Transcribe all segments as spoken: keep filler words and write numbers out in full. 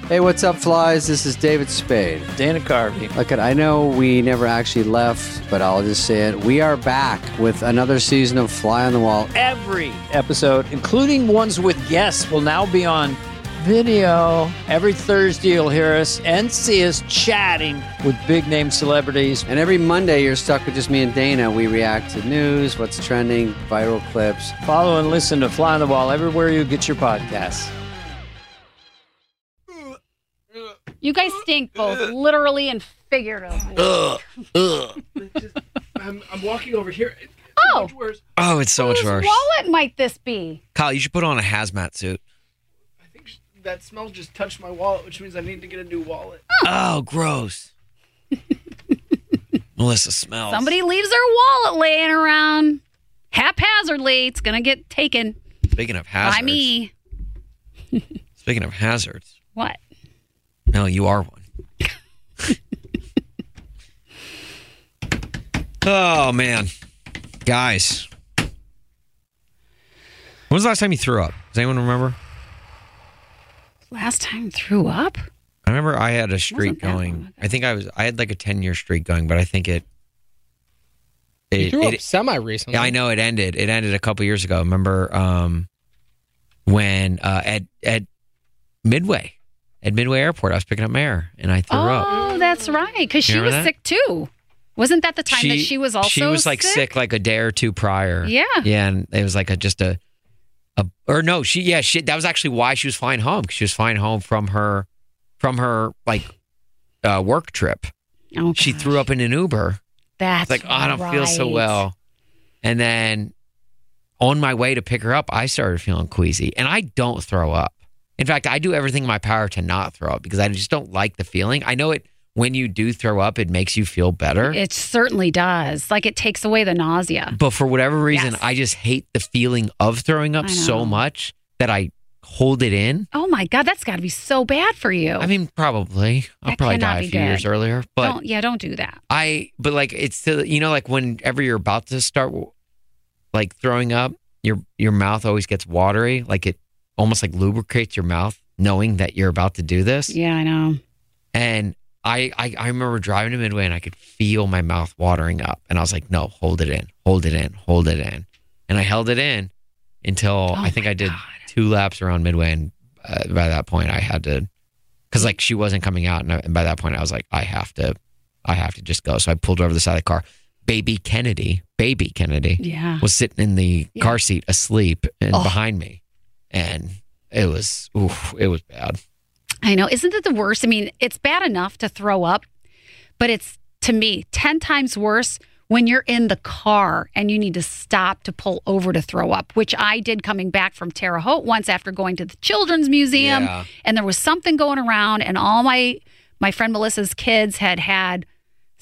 Hey, what's up, flies? This is David Spade. Dana Carvey. Look, I know we never actually left, but I'll just say it. We are back with another season of Fly on the Wall. Every episode, including ones with guests, will now be on video. Every Thursday, you'll hear us and see us chatting with big-name celebrities. And every Monday, you're stuck with just me and Dana. We react to news, what's trending, viral clips. Follow and listen to Fly on the Wall everywhere you get your podcasts. You guys stink both literally and figuratively. Ugh, ugh. Just, I'm, I'm walking over here. It's Oh. so much worse. Oh, it's so much Whose worse. wallet might this be? Kyle, you should put on a hazmat suit. I think sh- that smell just touched my wallet, which means I need to get a new wallet. Oh, gross. Melissa smells. Somebody leaves their wallet laying around haphazardly. It's going to get taken Speaking of hazards. by me. Speaking of hazards. What? No, you are one. Oh, man. Guys. When was the last time you threw up? Does anyone remember? Last time threw up? I remember I had a streak Wasn't that long going. ago. I think I was. I had like a ten-year streak going, but I think it. You It, threw up it, semi-recently. yeah, I know it ended. It ended a couple years ago. Remember um, when uh, at at Midway, at Midway Airport, I was picking up Mare and I threw up. Oh, that's right. Because she You was remember that? sick too. Wasn't that the time that she was also She was like sick like a day or two prior. Yeah. Yeah, and it was like a just a, a or no, she yeah, she that was actually why she was flying home. 'Cause she was flying home from her from her like uh, work trip. Oh, She gosh. threw up in an Uber. That's It's like, oh, I don't feel so right. well. And then on my way to pick her up, I started feeling queasy. And I don't throw up. In fact, I do everything in my power to not throw up because I just don't like the feeling. I know it when you do throw up, it makes you feel better. It certainly does. Like it takes away the nausea. But for whatever reason, Yes. I just hate the feeling of throwing up I know. so much that I hold it in. Oh my God, that's got to be so bad for you. I mean, probably. I'll That probably cannot die a be few good. years earlier. But don't, yeah, don't do that. I, but like, it's still, you know, like whenever you're about to start like throwing up, your your mouth always gets watery. Like it almost like lubricates your mouth knowing that you're about to do this. Yeah, I know. And I, I, I remember driving to Midway and I could feel my mouth watering up. And I was like, no, hold it in, hold it in, hold it in. And I held it in until Oh I think my I did God. two laps around Midway. And uh, by that point I had to, because like she wasn't coming out. And, I, and by that point I was like, I have to, I have to just go. So I pulled her over the side of the car. Baby Kennedy, baby Kennedy Yeah. was sitting in the Yeah. car seat asleep and Oh. behind me. And it was, oof, it was bad. I know. Isn't it the worst? I mean, it's bad enough to throw up, but it's, to me, ten times worse when you're in the car and you need to stop to pull over to throw up, which I did coming back from Terre Haute once after going to the Children's Museum. Yeah. And there was something going around, and all my, my friend Melissa's kids had had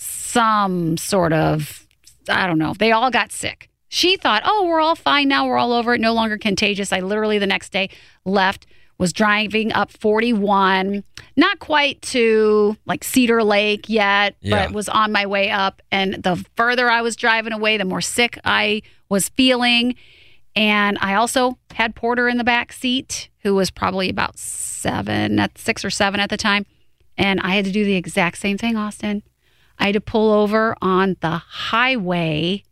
some sort of, I don't know, they all got sick. She thought, oh, we're all fine now. We're all over it. No longer contagious. I literally the next day left, was driving up forty-one, not quite to like Cedar Lake yet, Yeah. but was on my way up. And the further I was driving away, the more sick I was feeling. And I also had Porter in the back seat, who was probably about seven, at six or seven at the time. And I had to do the exact same thing, Austin. I had to pull over on the highway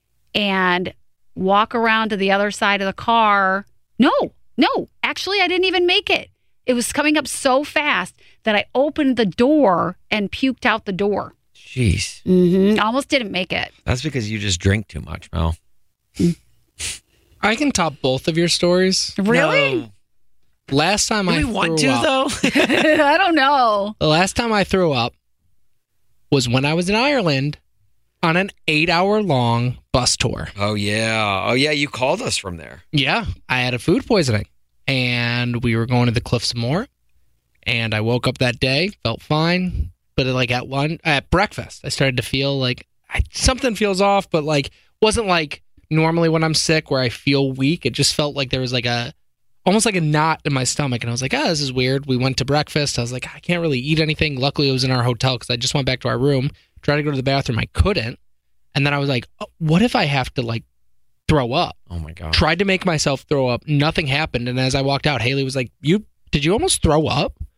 and walk around to the other side of the car. No, no, actually, I didn't even make it. It was coming up so fast that I opened the door and puked out the door. Jeez. Mm-hmm. Almost didn't make it. That's because you just drink too much, Mel. I can top both of your stories. Really? No. Last time Do I we threw want to, up, though? I don't know. the last time I threw up was when I was in Ireland on an eight-hour-long bus tour. Oh, yeah. Oh, yeah. You called us from there. Yeah, I had a food poisoning, and we were going to the Cliffs of Moher, and I woke up that day, felt fine, but like at lunch, at breakfast, I started to feel like I, something feels off, but like wasn't like normally when I'm sick where I feel weak. It just felt like there was like a almost like a knot in my stomach, and I was like, oh, this is weird. We went to breakfast. I was like, I can't really eat anything. Luckily, it was in our hotel because I just went back to our room, tried to go to the bathroom. I couldn't. And then I was like, oh, what if I have to like throw up? Oh, my God. Tried to make myself throw up. Nothing happened. And as I walked out, Haley was like, "You did you almost throw up?"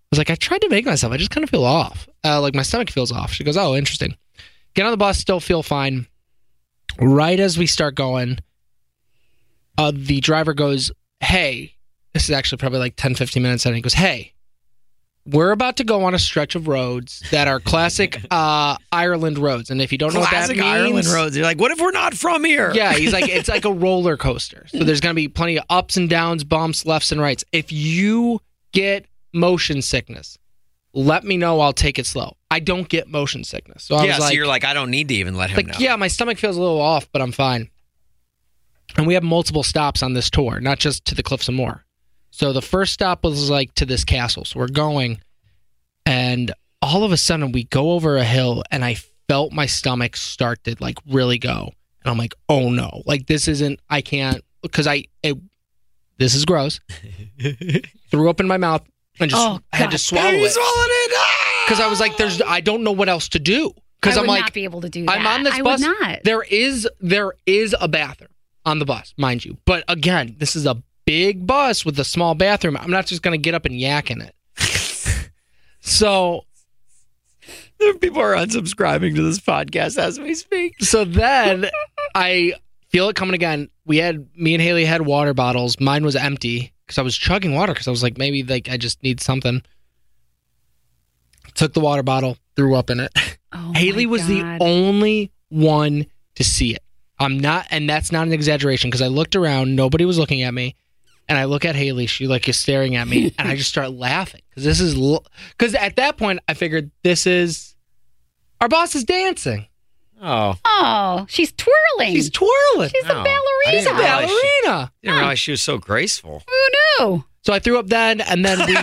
was like, I tried to make myself. I just kind of feel off. Uh, like my stomach feels off. She goes, oh, interesting. Get on the bus, still feel fine. Right as we start going, uh, the driver goes, hey, this is actually probably like ten, fifteen minutes in. And he goes, hey, we're about to go on a stretch of roads that are classic uh, Ireland roads. And if you don't know Classic what that means... Ireland roads. You're like, what if we're not from here? Yeah, he's like, it's like a roller coaster. So there's going to be plenty of ups and downs, bumps, lefts and rights. If you get motion sickness, let me know. I'll take it slow. I don't get motion sickness. So I yeah, was like, so you're like, I don't need to even let him like, know. yeah, my stomach feels a little off, but I'm fine. And we have multiple stops on this tour, not just to the Cliffs of Moher. So the first stop was like to this castle. So we're going, and all of a sudden we go over a hill, and I felt my stomach start to like really go. And I'm like, oh no, like this isn't, I can't, because I, it, this is gross. Threw up in my mouth and just Oh, had to God. swallow You it. swallowed it. Because I was like, there's, I don't know what else to do. Because I I'm would like, not be able to do that. I'm on this I bus. would not. There is there is a bathroom on the bus, mind you. But again, this is a big bus with a small bathroom. I'm not just going to get up and yak in it. so People are unsubscribing to this podcast as we speak. so then I feel it coming again. We had me and Haley had water bottles. Mine was empty because I was chugging water because I was like, maybe like I just need something. Took the water bottle, threw up in it. Oh, Haley my was God. the only one to see it. I'm not, and that's not an exaggeration because I looked around, nobody was looking at me, and I look at Haley, she like is staring at me, and I just start laughing because this is, because at that point I figured this is, our boss is dancing. Oh. Oh, she's twirling. She's twirling. She's Oh, a I ballerina. didn't She's a realize she- ballerina. Didn't realize she was so graceful. Who knew? So I threw up then, and then we went.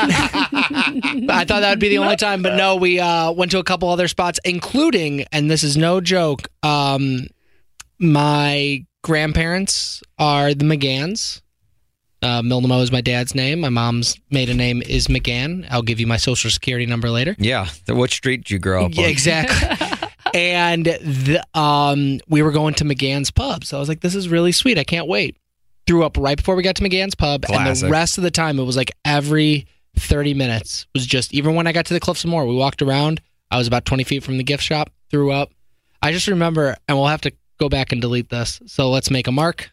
I thought that would be the only time, but no, we uh, went to a couple other spots, including, and this is no joke, um, my grandparents are the McGanns. Uh, Milnamo is my dad's name. My mom's maiden name is McGann. I'll give you my social security number later. Yeah. The, what street did you grow up Yeah, on? exactly. And the, um, we were going to McGann's pub. So I was like, this is really sweet. I can't wait. Threw up right before we got to McGann's pub. And Classic. the rest of the time, it was like every thirty minutes was just, even when I got to the Cliffs of Moher, we walked around. I was about twenty feet from the gift shop, threw up. I just remember, and we'll have to go back and delete this. So let's make a mark.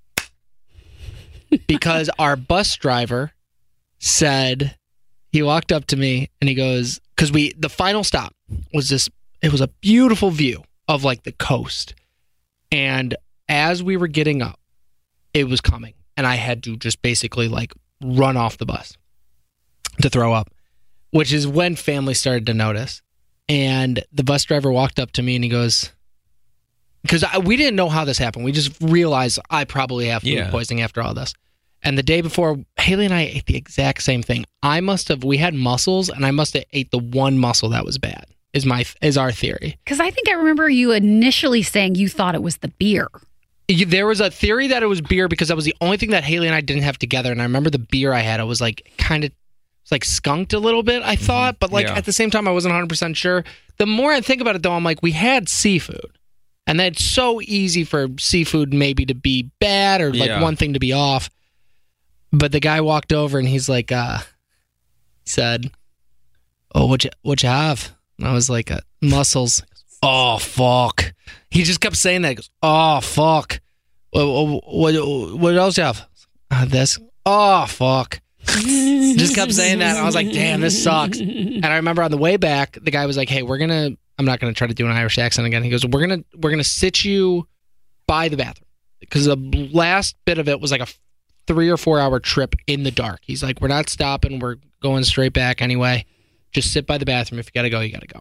Because our bus driver said, he walked up to me and he goes, because we, the final stop was this, it was a beautiful view of like the coast. And as we were getting up, it was coming. And I had to just basically like run off the bus to throw up, which is when family started to notice. And the bus driver walked up to me and he goes, because we didn't know how this happened. We just realized I probably have food Yeah. poisoning after all this. And the day before, Haley and I ate the exact same thing. I must have, we had mussels, and I must have ate the one mussel that was bad, is my is our theory. Because I think I remember you initially saying you thought it was the beer. You- There was a theory that it was beer because that was the only thing that Haley and I didn't have together. And I remember the beer I had, I was like kind of, it was like skunked a little bit, I thought. But like Yeah. at the same time, I wasn't one hundred percent sure. The more I think about it, though, I'm like, we had seafood. And that's so easy for seafood maybe to be bad or like Yeah. one thing to be off. But the guy walked over and he's like, uh, he said, oh, what you, what you have? And I was like, uh, mussels. Oh, fuck. He just kept saying that. He goes, oh, fuck. What, what, what else you have? Uh, this. Oh, fuck. Just kept saying that. I was like, damn, this sucks. And I remember on the way back, the guy was like, hey, we're going to, I'm not going to try to do an Irish accent again. He goes, we're going to, we're going to sit you by the bathroom. Because the last bit of it was like a three or four hour trip in the dark. He's like, we're not stopping. We're going straight back anyway. Just sit by the bathroom. If you got to go, you got to go.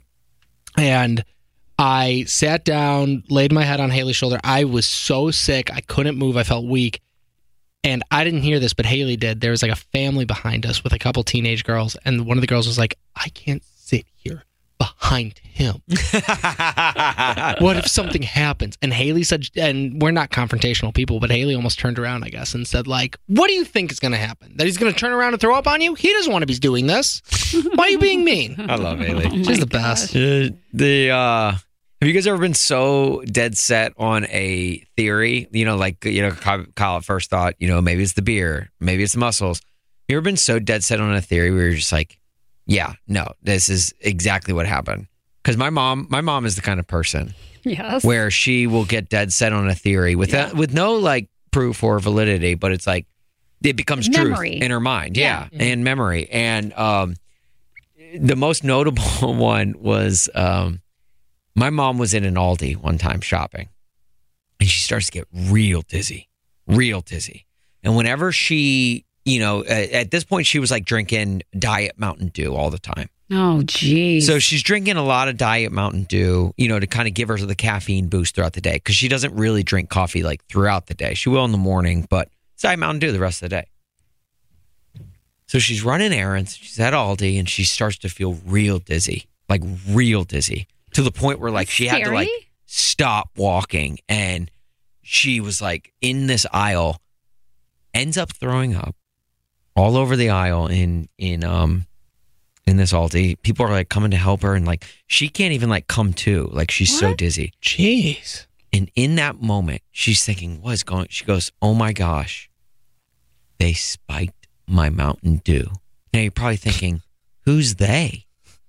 And I sat down, laid my head on Haley's shoulder. I was so sick. I couldn't move. I felt weak. And I didn't hear this, but Haley did. There was like a family behind us with a couple teenage girls. And one of the girls was like, I can't sit here behind him. What if something happens? And Haley said, and we're not confrontational people, but Haley almost turned around, I guess, and said, like, what do you think is going to happen? That he's going to turn around and throw up on you? He doesn't want to be doing this. Why are you being mean? I love Haley. She's the best. Uh, the uh, have you guys ever been so dead set on a theory? You know, like you know, Kyle Kyle at first thought, you know, maybe it's the beer, maybe it's the mussels. You ever been so dead set on a theory where you're just like, yeah, no, this is exactly what happened? Because my mom, my mom is the kind of person Yes. where she will get dead set on a theory with Yeah. a, with no like proof or validity, but it's like it becomes Memory. truth in her mind, yeah, Yeah. and memory. And um, the most notable one was um, my mom was in an Aldi one time shopping, and she starts to get real dizzy, real dizzy. And whenever she, you know, at, at this point, she was like drinking Diet Mountain Dew all the time. Oh, geez. So she's drinking a lot of Diet Mountain Dew, you know, to kind of give her the caffeine boost throughout the day because she doesn't really drink coffee like throughout the day. She will in the morning, but it's Diet Mountain Dew the rest of the day. So she's running errands. She's at Aldi and she starts to feel real dizzy, like real dizzy to the point where like That's she had to like scary. stop walking. And she was like in this aisle, ends up throwing up all over the aisle in, in, um, in this Aldi. People are like coming to help her and like she can't even like come to, like she's so What? dizzy. Jeez. And in that moment, she's thinking, what's going? She goes, oh my gosh, they spiked my Mountain Dew. Now you're probably thinking, who's they?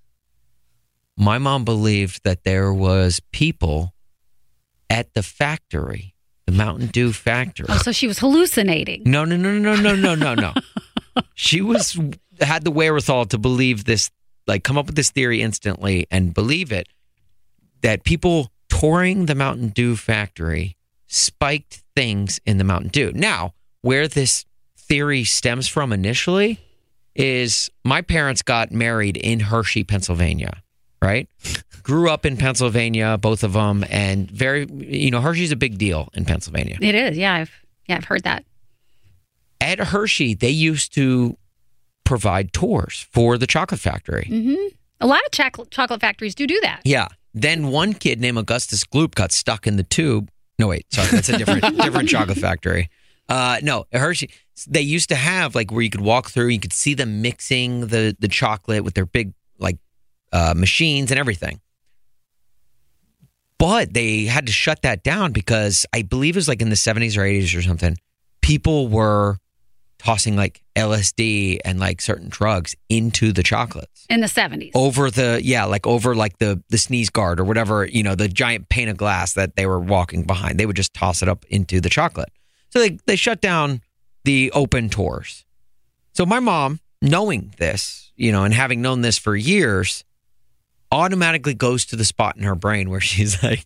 My mom believed that there was people at the factory, the Mountain Dew factory. Oh, so she was hallucinating. No, no, no, no, no, no, no, no. She was had the wherewithal to believe this, like come up with this theory instantly and believe it, that people touring the Mountain Dew factory spiked things in the Mountain Dew. Now, where this theory stems from initially is my parents got married in Hershey, Pennsylvania, right? Grew up in Pennsylvania, both of them, and very, you know, Hershey's a big deal in Pennsylvania. It is. Yeah, I've yeah, I've heard that. At Hershey, they used to provide tours for the chocolate factory. Mm-hmm. A lot of chocolate chocolate factories do do that. Yeah. Then one kid named Augustus Gloop got stuck in the tube. No, wait, sorry, that's a different different chocolate factory. Uh, no, at Hershey, they used to have like where you could walk through, you could see them mixing the the chocolate with their big like uh, machines and everything. But they had to shut that down because I believe it was like in the seventies or eighties or something. People were tossing like L S D and like certain drugs into the chocolates In the seventies. over the yeah like over like the the sneeze guard or whatever, you know, the giant pane of glass that they were walking behind. They would just toss it up into the chocolate. So they they shut down the open tours. So my mom, knowing this, you know, and having known this for years, automatically goes to the spot in her brain where she's like,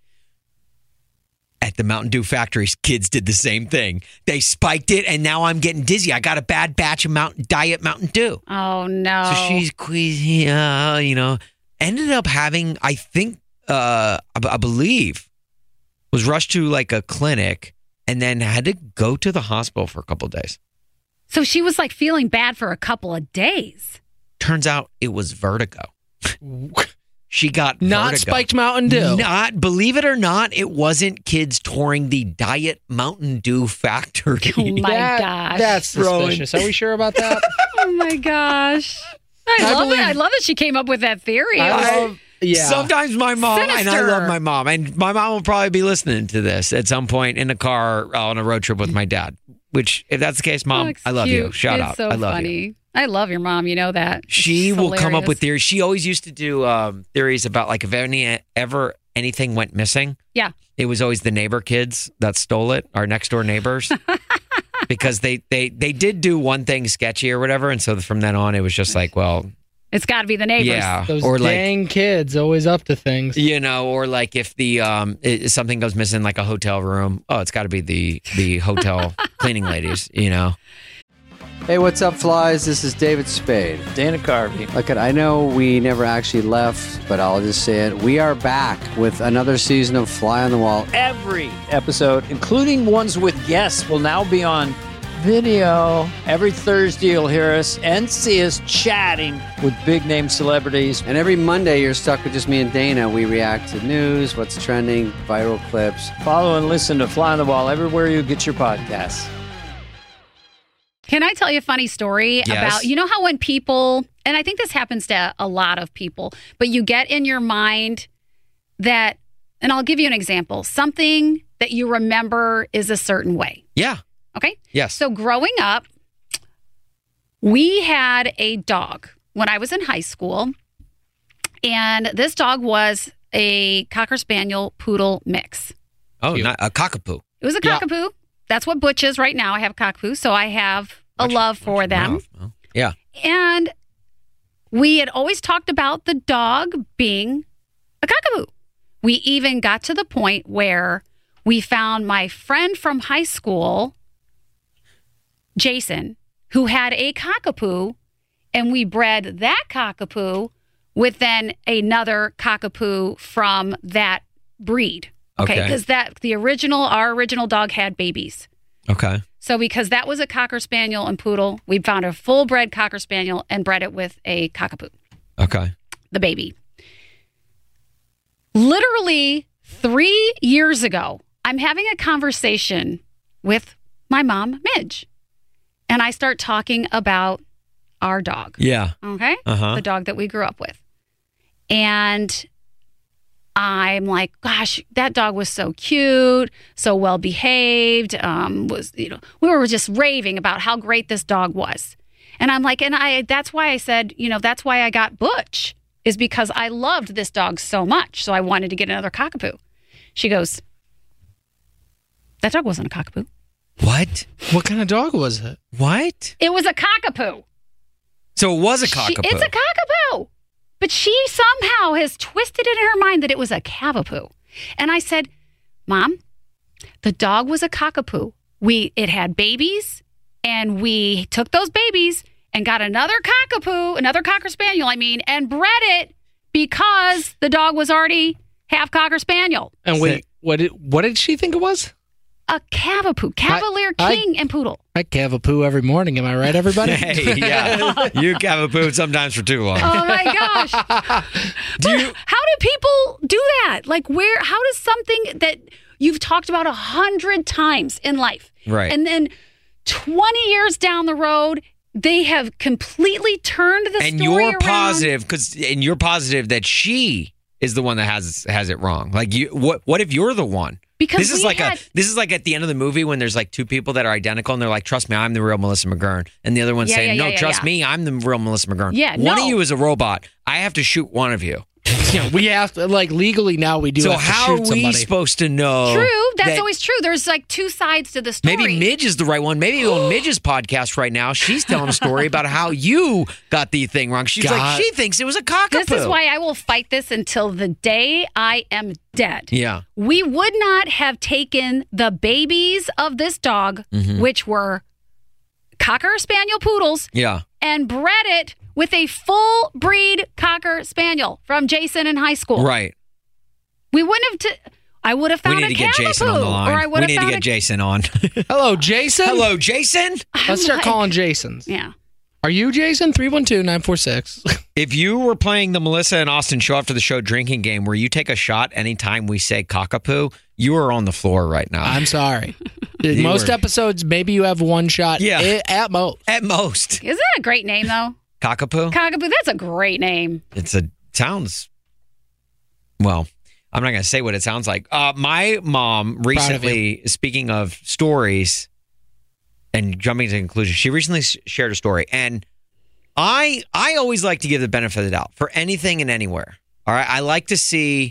at the Mountain Dew factories, kids did the same thing. They spiked it, and now I'm getting dizzy. I got a bad batch of Mountain Diet Mountain Dew. Oh no. So she's queasy, uh, you know, ended up having, I think, uh, I, I believe, was rushed to like a clinic and then had to go to the hospital for a couple of days. So she was like feeling bad for a couple of days. Turns out it was vertigo. She got Not vertigo. spiked Mountain Dew. Not, believe it or not, it wasn't kids touring the Diet Mountain Dew factory. Oh my That- gosh. That's Throwing- suspicious. Are we sure about that? Oh my gosh. I, I love believe- it. I love that she came up with that theory. I It was- love, yeah. Sometimes my mom, and I Sinister. love my mom, and my mom will probably be listening to this at some point in the car uh, on a road trip with my dad. Which, if that's the case, Mom, Oh, it's I love you. cute. Shout it's out. So I love funny. you. I love your mom. You know that. It's She will come up hilarious. with theories. She always used to do um, theories about like if any ever anything went missing. Yeah. It was always the neighbor kids that stole it, our next door neighbors. Because they, they, they did do one thing sketchy or whatever. And so from then on, it was just like, well, It's got to be the neighbors. yeah. Those or like, dang kids always up to things. you know, or like if the um it, something goes missing, like a hotel room, oh, it's got to be the the hotel cleaning ladies, you know. Hey, what's up, flies? This is David Spade. Dana Carvey. Look, I know we never actually left, but I'll just say it. We are back with another season of Fly on the Wall. Every episode, including ones with guests, will now be on video. Every Thursday, you'll hear us and see us chatting with big-name celebrities. And every Monday, you're stuck with just me and Dana. We react to news, what's trending, viral clips. Follow and listen to Fly on the Wall everywhere you get your podcasts. Can I tell you a funny story Yes. about, you know how when people, and I think this happens to a lot of people, but you get in your mind that, and I'll give you an example, something that you remember is a certain way. Yeah. Okay. Yes. So growing up, We had a dog when I was in high school, and this dog was a Cocker Spaniel Poodle mix. Oh, Cute. not a cockapoo. It was a Yeah. cockapoo. That's what Butch is right now. I have a cockapoo, so I have a Watch- love for watch your them. mouth. Oh, yeah. And we had always talked about the dog being a cockapoo. We even got to the point where we found my friend from high school, Jason, who had a cockapoo, and we bred that cockapoo with then another cockapoo from that breed. Okay, Okay. because that the original, our original dog had babies. Okay. So because that was a Cocker Spaniel and Poodle, we found a full-bred Cocker Spaniel and bred it with a cockapoo, Okay. the baby. Literally three years ago, I'm having a conversation with my mom, Midge, and I start talking about our dog, Yeah. okay? Uh-huh. The dog that we grew up with. And I'm like, gosh, that dog was so cute, so well behaved. Um, was you know, we were just raving about how great this dog was, and I'm like, and I that's why I said, you know, that's why I got Butch, is because I loved this dog so much, so I wanted to get another cockapoo. She goes, that dog wasn't a cockapoo. What? What kind of dog was it? What? It was a cockapoo. So it was a She- cockapoo. it's a cockapoo. But she somehow has twisted it in her mind that it was a cavapoo. And I said, Mom, the dog was a cockapoo. We it had babies, and we took those babies and got another cockapoo, another Cocker Spaniel, I mean, and bred it because the dog was already half Cocker Spaniel. And wait, what did what did she think it was? A cavapoo, Cavalier I- King and Poodle. I have a poo every morning. Am I right, everybody? Hey, yeah. You have a poo sometimes for too long. Oh my gosh. Do you? How do people do that? Like, where, how does something that you've talked about a hundred times in life, Right. and then twenty years down the road, they have completely turned the And story you're around? positive because, and you're positive that she is the one that has has it wrong. Like you, what? What if you're the one? Because this is we like had- a this is like at the end of the movie when there's like two people that are identical and they're like, trust me, I'm the real Melissa McGurn, and the other one's Yeah, saying, yeah, no, yeah, trust yeah. me, I'm the real Melissa McGurn. Yeah, one no. of you is a robot. I have to shoot one of you. Yeah, we have to, like, legally now we do So have to how are shoot we somebody. supposed to know? True, that's that always true. There's like two sides to the story. Maybe Midge is the right one. Maybe on Midge's podcast right now, she's telling a story about how you got the thing wrong. She's God. like, she thinks it was a cockapoo. This is why I will fight this until the day I am dead. Yeah. We would not have taken the babies of this dog, Mm-hmm. which were Cocker Spaniel Poodles, Yeah. and bred it with a full breed Cocker Spaniel from Jason in high school. Right. We wouldn't have. T- I would have We found need a to get Jason on the Cavapoo, line. or I would we have need to found get a- Jason on. Hello, Jason. Hello, Jason. Let's start like- calling Jasons. Yeah. Are you Jason? three one two, nine four six. If you were playing the Melissa and Austin show after the show drinking game where you take a shot anytime we say cockapoo, you are on the floor right now. I'm sorry. You Most were- episodes, maybe you have one shot Yeah. i- at most. At most. Isn't that a great name, though? Cockapoo? Cockapoo, that's a great name. It's a sounds well, I'm not going to say what it sounds like. Uh, my mom recently, speaking of stories and jumping to conclusions, she recently s- shared a story, and I I always like to give the benefit of the doubt for anything and anywhere. All right, I like to see.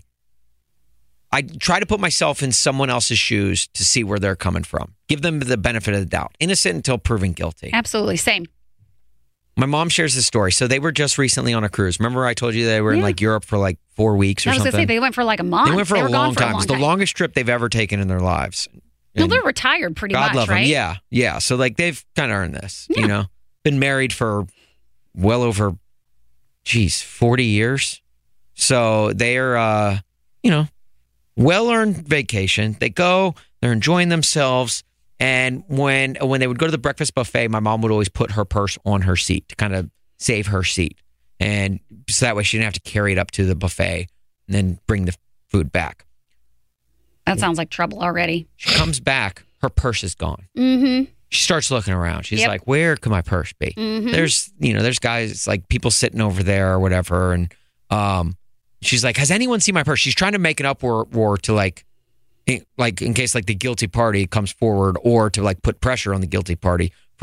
I try to put myself in someone else's shoes to see where they're coming from. Give them the benefit of the doubt. Innocent until proven guilty. Absolutely. Same. My mom shares this story. So they were just recently on a cruise. Remember I told you they were in Yeah. like Europe for like four weeks or I was going something? to say, they went for like a month. They went for They a were gone long for a time. long It's the time. longest trip they've ever taken in their lives. No, And they're retired pretty God much, love right? them. Yeah, yeah. So like they've kind of earned this. Yeah. You know, been married for well over, geez, forty years. So they're, uh, you know, well earned vacation. They go, they're enjoying themselves. And when when they would go to the breakfast buffet, my mom would always put her purse on her seat to kind of save her seat. And so that way she didn't have to carry it up to the buffet and then bring the food back. That sounds like trouble already. She comes back, her purse is gone. Mm-hmm. She starts looking around. She's Yep. like, where could my purse be? Mhm. There's, you know, there's guys, like people sitting over there or whatever. And um, she's like, has anyone seen my purse? She's trying to make an uproar war to like, in, like in case like the guilty party comes forward or to like put pressure on the guilty party for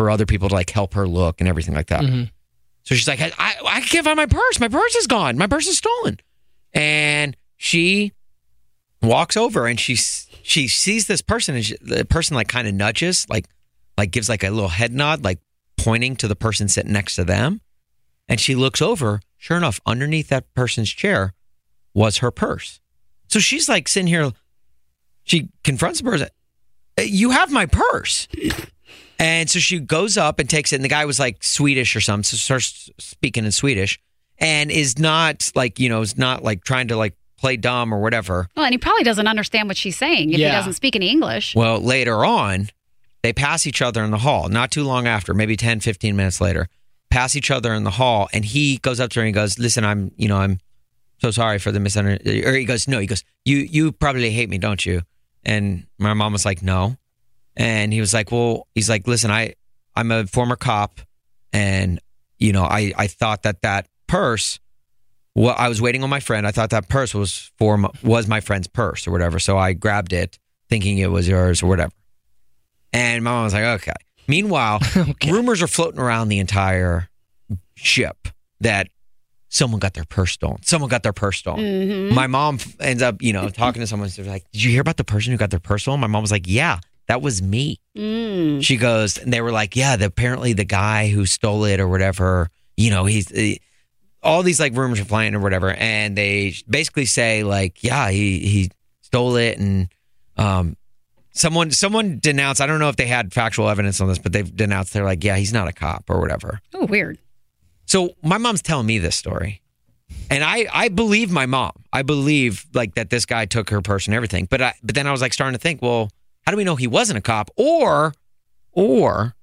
for other people to like help her look and everything like that. Mm-hmm. So she's like, I, I, I can't find my purse. My purse is gone. My purse is stolen. And she walks over and she she sees this person, and she, the person like kind of nudges, like like gives like a little head nod, like pointing to the person sitting next to them. And she looks over. Sure enough, underneath that person's chair was her purse. So she's like sitting here. She confronts the person. You have my purse. And so she goes up and takes it. And the guy was like Swedish or something. So starts speaking in Swedish and is not like, you know, is not like trying to like play dumb or whatever. Well, and he probably doesn't understand what she's saying if Yeah. he doesn't speak any English. Well, later on, they pass each other in the hall. Not too long after, maybe ten, fifteen minutes later, pass each other in the hall. And he goes up to her and he goes, listen, I'm, you know, I'm so sorry for the misunderstanding. Or he goes, no, he goes, you, you probably hate me, don't you? And my mom was like, no. And he was like, well, he's like, listen, I, I'm a former cop. And, you know, I, I thought that that purse, well, I was waiting on my friend. I thought that purse was for my, was my friend's purse or whatever. So I grabbed it thinking it was yours or whatever. And my mom was like, okay. Meanwhile, Okay. rumors are floating around the entire ship that someone got their purse stolen. Someone got their purse stolen. Mhm. My mom ends up, you know, talking to someone. She's like, did you hear about the person who got their purse stolen? My mom was like, yeah, that was me. Mm. She goes, and they were like, yeah, the, apparently the guy who stole it or whatever, you know, he's, he, all these like rumors are flying or whatever. And they basically say like, yeah, he, he stole it. And um, someone, someone denounced, I don't know if they had factual evidence on this, but they've denounced, they're like, yeah, he's not a cop or whatever. Oh, weird. So my mom's telling me this story. And I, I believe my mom. I believe like that this guy took her purse and everything. But I, but then I was like starting to think, well, how do we know he wasn't a cop? Or, or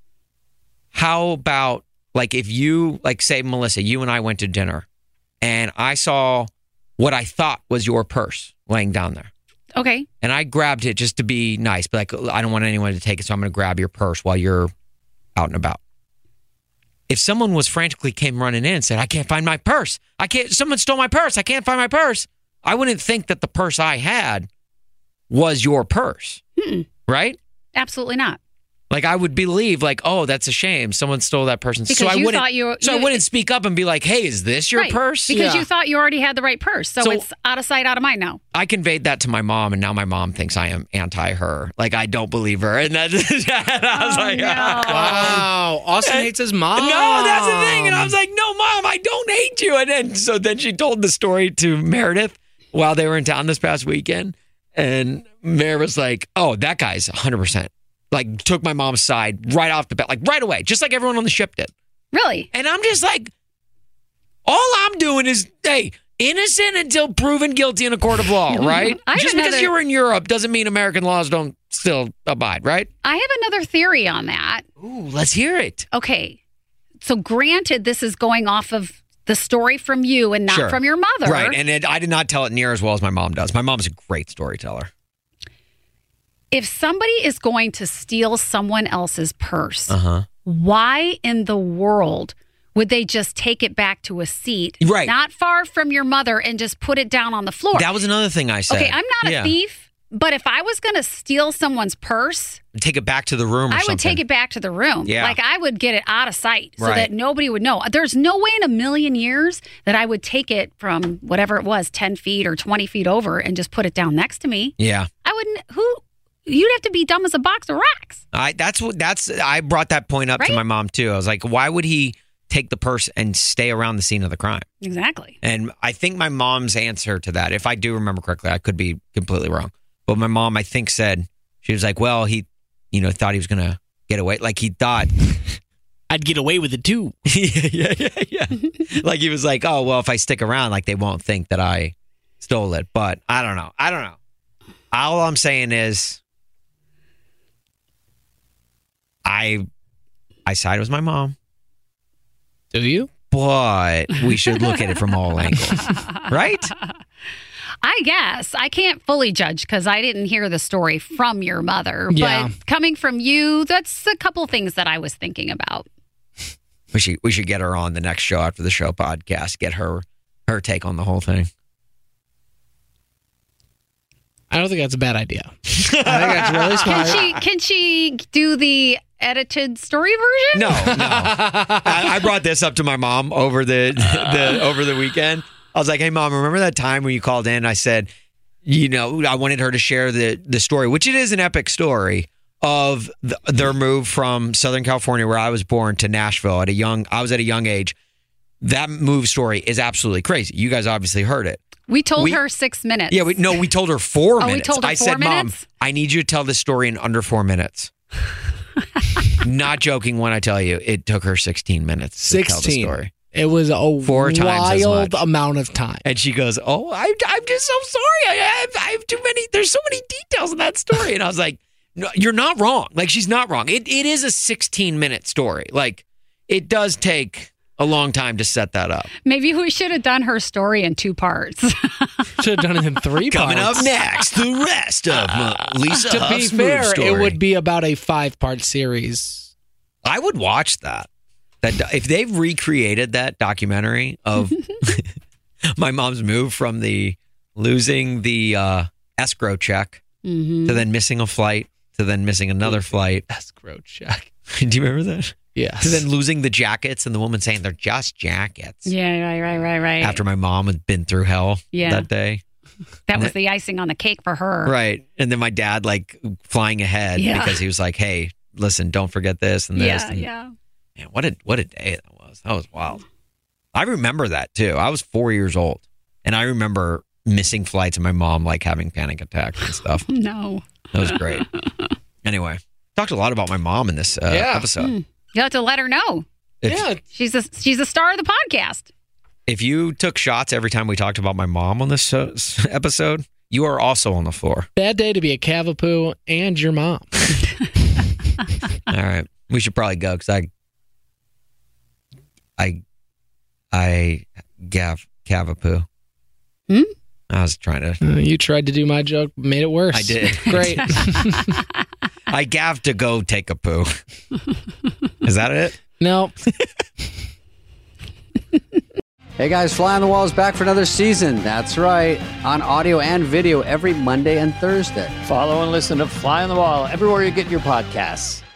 how about like if you, like say, Melissa, you and I went to dinner and I saw what I thought was your purse laying down there. Okay. And I grabbed it just to be nice, but like, I don't want anyone to take it. So I'm going to grab your purse while you're out and about. If someone was frantically came running in and said, I can't find my purse. I can't, someone stole my purse. I can't find my purse. I wouldn't think that the purse I had was your purse. Mm-mm. Right? Absolutely not. Like I would believe like, oh, that's a shame. Someone stole that person. Because so I you wouldn't, thought you were- so I you- wouldn't speak up and be like, hey, is this your Right. purse? Because Yeah. you thought you already had the right purse. So, So- it's out of sight, out of mind now. I conveyed that to my mom, and now my mom thinks I am anti her. Like I don't believe her. And that, and I was Oh, like, no. Wow. Austin hates his mom. No, that's the thing. And I was like, no, Mom, I don't hate you. And then so then she told the story to Meredith while they were in town this past weekend. And Meredith was like, oh, that guy's one hundred percent. Like took my mom's side right off the bat, like right away, just like everyone on the ship did. Really? And I'm just like, all I'm doing is, hey, innocent until proven guilty in a court of law, right? I have Just because another- you're in Europe doesn't mean American laws don't still abide, right? I have another theory on that. Ooh, let's hear it. Okay. So granted, this is going off of the story from you and not Sure. from your mother. Right. And it, I did not tell it near as well as my mom does. My mom's a great storyteller. If somebody is going to steal someone else's purse, Uh-huh. why in the world would they just take it back to a seat Right. not far from your mother and just put it down on the floor? That was another thing I said. Okay, I'm not Yeah. a thief, but if I was going to steal someone's purse, Take it back to the room or I something. would take it back to the room. Yeah. Like I would get it out of sight so Right. that nobody would know. There's no way in a million years that I would take it from whatever it was, ten feet or twenty feet over and just put it down next to me. Yeah. I wouldn't, who, you'd have to be dumb as a box of rocks. I that's what that's I brought that point up to Right? my mom too. I was like, why would he take the purse and stay around the scene of the crime? Exactly. And I think my mom's answer to that, if I do remember correctly, I could be completely wrong. But my mom, I think, said, she was like, well, he, you know, thought he was going to get away. Like he thought. I'd get away with it too. yeah, yeah, yeah, yeah. Like he was like, oh, well, if I stick around, like they won't think that I stole it. But I don't know. I don't know. All I'm saying is I, I side with my mom. Do you? But we should look at it from all angles, right? I guess I can't fully judge because I didn't hear the story from your mother. Yeah. But coming from you, that's a couple things that I was thinking about. We should we should get her on the next show after the show podcast. Get her her take on the whole thing. I don't think that's a bad idea. I think that's really smart. Can she can she do the edited story version? No, no. I, I brought this up to my mom over the, the over the weekend. I was like, "Hey, Mom, remember that time when you called in?" And I said, you know, I wanted her to share the the story, which it is an epic story of the, their move from Southern California, where I was born, to Nashville at a young. I was at a young age. That move story is absolutely crazy. You guys obviously heard it. We told We- her six minutes. Yeah, we, no, we told her four Oh, we minutes. told her I four said, minutes? Mom, I need you to tell this story in under four minutes. Not joking when I tell you, it took her sixteen minutes to tell the sixteen. story. It was a Four times as wild much. amount of time. And she goes, "Oh, I, I'm just so sorry. I have, I have too many. There's so many details in that story." And I was like, "No, you're not wrong. Like, she's not wrong. It it is a sixteen minute story. Like, it does take a long time to set that up." Maybe we should have done her story in two parts. Should have done it in three Coming parts. up next, the rest of uh, Lisa To be Huff's fair, move story. it would be about a five part series. I would watch that. That do- if they've recreated that documentary of my mom's move from the losing the uh, escrow check Mm-hmm. to then missing a flight to then missing another flight. Escrow check. Do you remember that? Yes. To then losing the jackets and the woman saying they're just jackets. Yeah, right, right, right, right. After my mom had been through hell Yeah. that day. that was the icing on the cake for her. Right. And then my dad like flying ahead Yeah. because he was like, "Hey, listen, don't forget this and this." Yeah, and, yeah. Man, what a what a day that was. That was wild. I remember that too. I was four years old, and I remember missing flights and my mom like having panic attacks and stuff. No. That was great. Anyway, talked a lot about my mom in this uh, Yeah. episode. Mm. You have to let her know. If, yeah. She's a she's a star of the podcast. if you took shots every time we talked about my mom on this uh, s- episode, you are also on the floor. Bad day to be a Cavapoo and your mom. All right, we should probably go because I, I, I gav Cavapoo. Hmm? I was trying to. Uh, you tried to do my joke, made it worse. I did. Great. I gav to go take a poo. Is that it? No. Hey guys, Fly on the Wall is back for another season. That's right. On audio and video every Monday and Thursday. Follow and listen to Fly on the Wall everywhere you get your podcasts.